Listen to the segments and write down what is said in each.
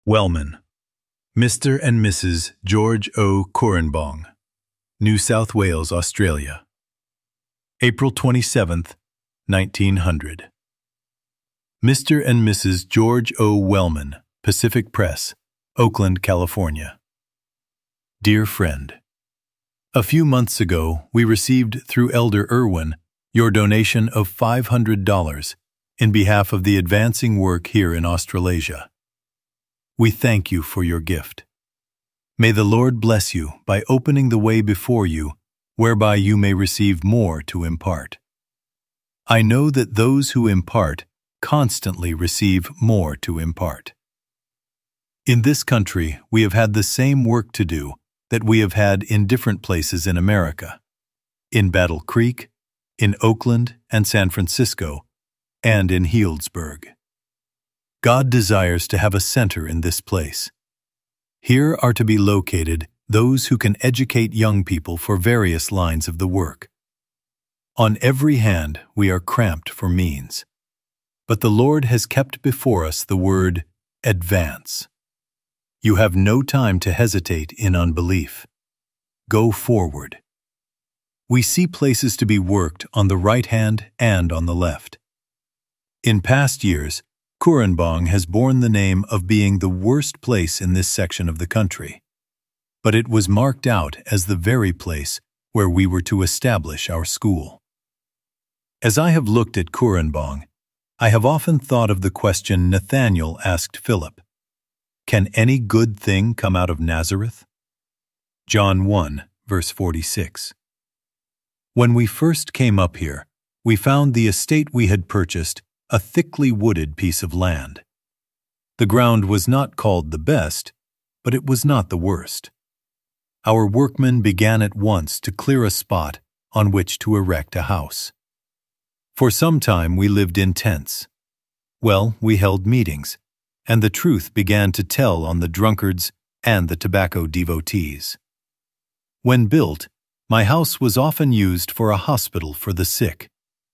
Wellman, Mr. and Mrs. George O. Korenbong, New South Wales, Australia. April 27, 1900. Mr. and Mrs. George O. Wellman, Pacific Press, Oakland, California. Dear friend, a few months ago we received through Elder Irwin your donation of $500 in behalf of the advancing work here in Australasia. We thank you for your gift. May the Lord bless you by opening the way before you, whereby you may receive more to impart. I know that those who impart constantly receive more to impart. In this country, we have had the same work to do that we have had in different places in America, in Battle Creek, in Oakland and San Francisco, and in Healdsburg. God desires to have a center in this place. Here are to be located those who can educate young people for various lines of the work. On every hand, we are cramped for means. But the Lord has kept before us the word, advance. You have no time to hesitate in unbelief. Go forward. We see places to be worked on the right hand and on the left. In past years, Korenbong has borne the name of being the worst place in this section of the country, but it was marked out as the very place where we were to establish our school. As I have looked at Korenbong, I have often thought of the question Nathanael asked Philip, "Can any good thing come out of Nazareth?" John 1, verse 46. When we first came up here, we found the estate we had purchased a thickly wooded piece of land. The ground was not called the best, but it was not the worst. Our workmen began at once to clear a spot on which to erect a house. For some time we lived in tents. Well, we held meetings, and the truth began to tell on the drunkards and the tobacco devotees. When built, my house was often used for a hospital for the sick.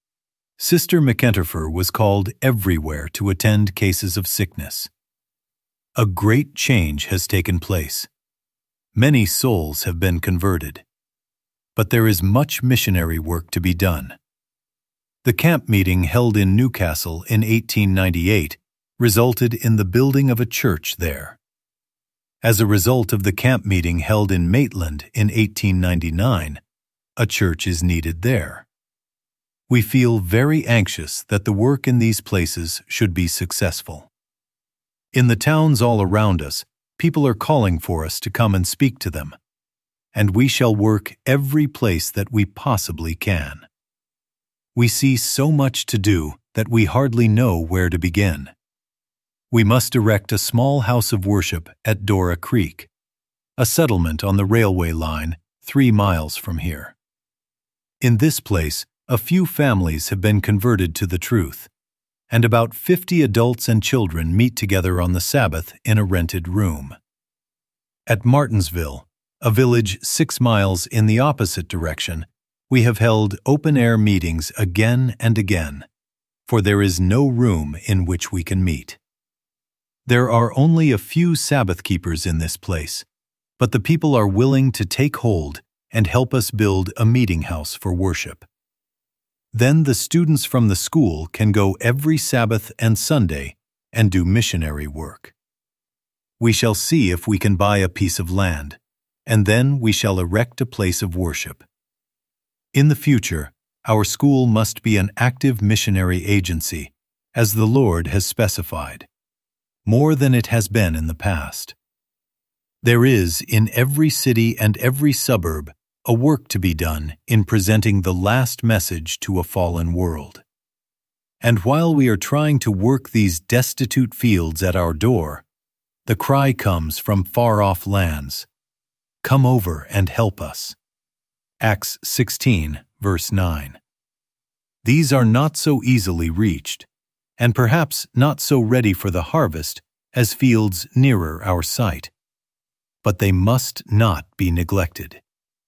Sister McEnterfer was called everywhere to attend cases of sickness. A great change has taken place. Many souls have been converted. But there is much missionary work to be done. The camp meeting held in Newcastle in 1898 resulted in the building of a church there. As a result of the camp meeting held in Maitland in 1899, a church is needed there. We feel very anxious that the work in these places should be successful. In the towns all around us, people are calling for us to come and speak to them, and we shall work every place that we possibly can. We see so much to do that we hardly know where to begin. We must erect a small house of worship at Dora Creek, a settlement on the railway line 3 miles from here. In this place, a few families have been converted to the truth, and about 50 adults and children meet together on the Sabbath in a rented room. At Martinsville, a village 6 miles in the opposite direction, we have held open-air meetings again and again, for there is no room in which we can meet. There are only a few Sabbath keepers in this place, but the people are willing to take hold and help us build a meeting house for worship. Then the students from the school can go every Sabbath and Sunday and do missionary work. We shall see if we can buy a piece of land, and then we shall erect a place of worship. In the future, our school must be an active missionary agency, as the Lord has specified, more than it has been in the past. There is, in every city and every suburb, a work to be done in presenting the last message to a fallen world. And while we are trying to work these destitute fields at our door, the cry comes from far-off lands, "Come over and help us." Acts 16, verse 9. These are not so easily reached, and perhaps not so ready for the harvest as fields nearer our sight. But they must not be neglected.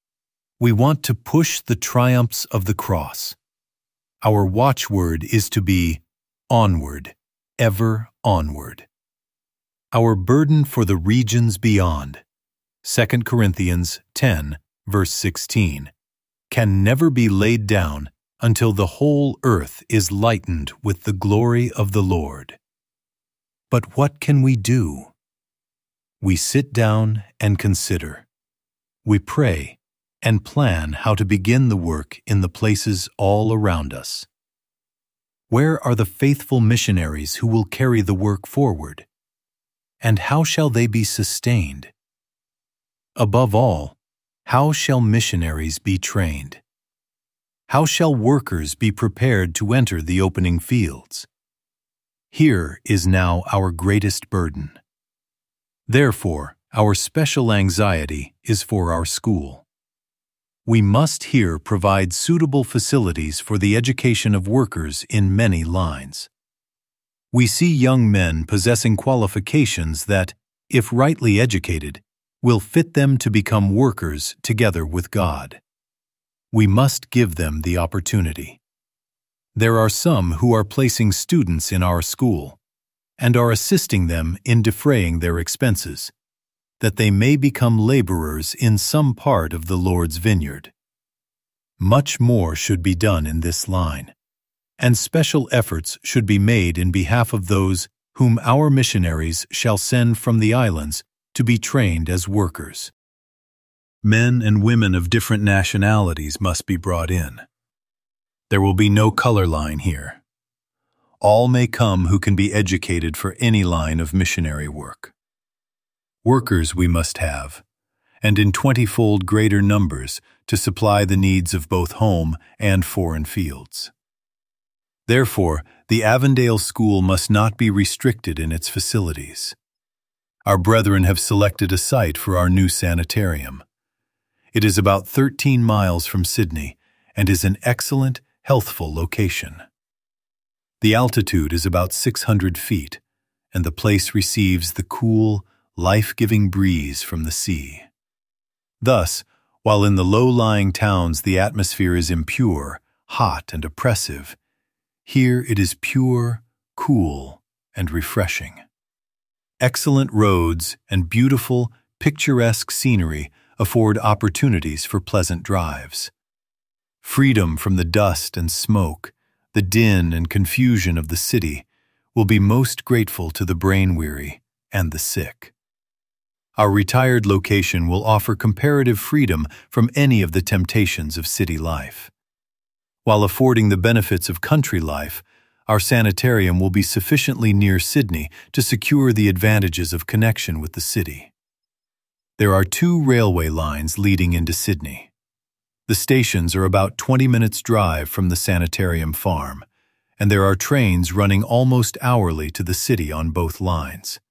We want to push the triumphs of the cross. Our watchword is to be onward, ever onward. Our burden for the regions beyond, 2 Corinthians 10, verse 16, can never be laid down until the whole earth is lightened with the glory of the Lord. But what can we do? We sit down and consider. We pray and plan how to begin the work in the places all around us. Where are the faithful missionaries who will carry the work forward? And how shall they be sustained? Above all, how shall missionaries be trained? How shall workers be prepared to enter the opening fields? Here is now our greatest burden. Therefore, our special anxiety is for our school. We must here provide suitable facilities for the education of workers in many lines. We see young men possessing qualifications that, if rightly educated, will fit them to become workers together with God. We must give them the opportunity. There are some who are placing students in our school and are assisting them in defraying their expenses, that they may become laborers in some part of the Lord's vineyard. Much more should be done in this line, and special efforts should be made in behalf of those whom our missionaries shall send from the islands to be trained as workers. Men and women of different nationalities must be brought in. There will be no color line here. All may come who can be educated for any line of missionary work. Workers we must have, and in 20-fold greater numbers to supply the needs of both home and foreign fields. Therefore, the Avondale School must not be restricted in its facilities. Our brethren have selected a site for our new sanitarium. It is about 13 miles from Sydney and is an excellent, healthful location. The altitude is about 600 feet, and the place receives the cool, life-giving breeze from the sea. Thus, while in the low-lying towns the atmosphere is impure, hot, and oppressive, here it is pure, cool, and refreshing. Excellent roads and beautiful, picturesque scenery afford opportunities for pleasant drives. Freedom from the dust and smoke, the din and confusion of the city, will be most grateful to the brain-weary and the sick. Our retired location will offer comparative freedom from any of the temptations of city life. While affording the benefits of country life, our sanitarium will be sufficiently near Sydney to secure the advantages of connection with the city. There are 2 railway lines leading into Sydney. The stations are about 20 minutes' drive from the sanitarium farm, and there are trains running almost hourly to the city on both lines.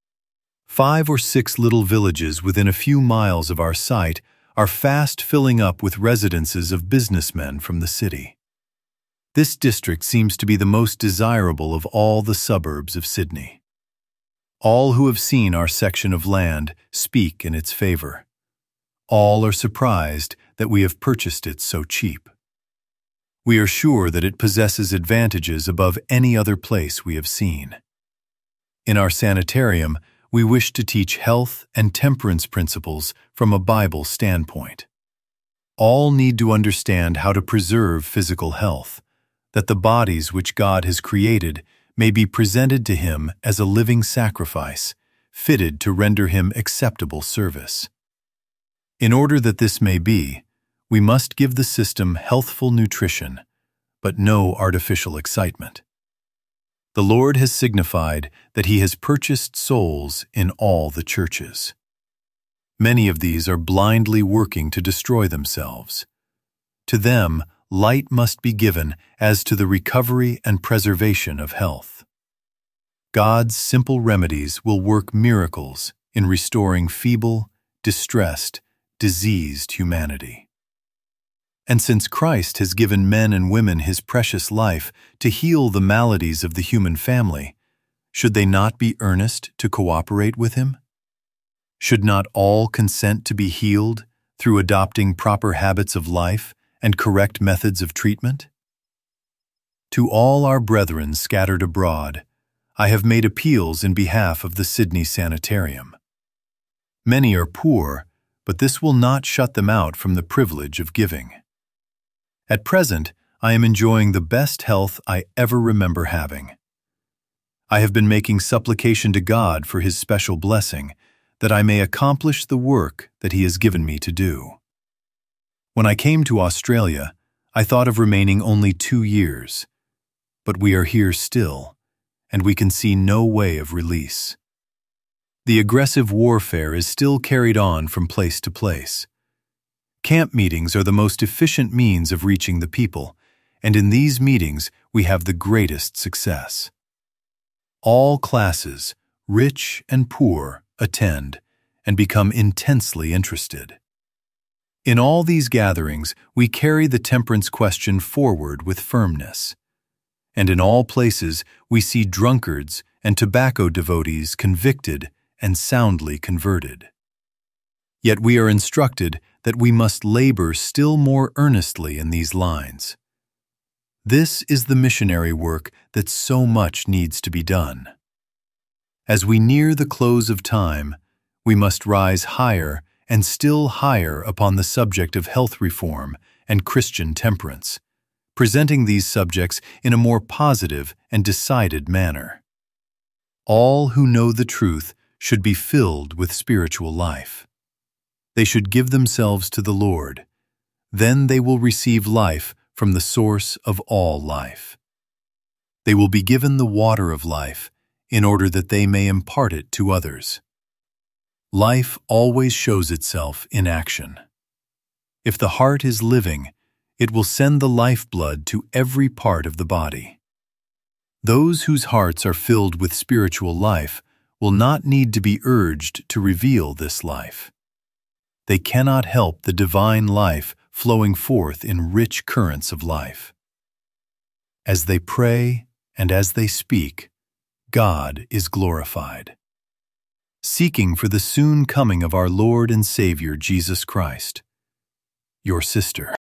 5 or 6 little villages within a few miles of our site are fast filling up with residences of businessmen from the city. This district seems to be the most desirable of all the suburbs of Sydney. All who have seen our section of land speak in its favor. All are surprised that we have purchased it so cheap. We are sure that it possesses advantages above any other place we have seen. In our sanitarium, we wish to teach health and temperance principles from a Bible standpoint. All need to understand how to preserve physical health, that the bodies which God has created may be presented to Him as a living sacrifice, fitted to render Him acceptable service. In order that this may be, we must give the system healthful nutrition, but no artificial excitement. The Lord has signified that He has purchased souls in all the churches. Many of these are blindly working to destroy themselves. To them, light must be given as to the recovery and preservation of health. God's simple remedies will work miracles in restoring feeble, distressed, diseased humanity. And since Christ has given men and women His precious life to heal the maladies of the human family, should they not be earnest to cooperate with Him? Should not all consent to be healed through adopting proper habits of life and correct methods of treatment? To all our brethren scattered abroad, I have made appeals in behalf of the Sydney Sanitarium. Many are poor, but this will not shut them out from the privilege of giving. At present, I am enjoying the best health I ever remember having. I have been making supplication to God for His special blessing, that I may accomplish the work that He has given me to do. When I came to Australia, I thought of remaining only 2 years, but we are here still, and we can see no way of release. The aggressive warfare is still carried on from place to place. Camp meetings are the most efficient means of reaching the people, and in these meetings we have the greatest success. All classes, rich and poor, attend and become intensely interested. In all these gatherings, we carry the temperance question forward with firmness. And in all places, we see drunkards and tobacco devotees convicted and soundly converted. Yet we are instructed that we must labor still more earnestly in these lines. This is the missionary work that so much needs to be done. As we near the close of time, we must rise higher and still higher upon the subject of health reform and Christian temperance, presenting these subjects in a more positive and decided manner. All who know the truth should be filled with spiritual life. They should give themselves to the Lord. Then they will receive life from the source of all life. They will be given the water of life in order that they may impart it to others. Life always shows itself in action. If the heart is living, it will send the lifeblood to every part of the body. Those whose hearts are filled with spiritual life will not need to be urged to reveal this life. They cannot help the divine life flowing forth in rich currents of life. As they pray and as they speak, God is glorified. Seeking for the soon coming of our Lord and Savior Jesus Christ. Your sister.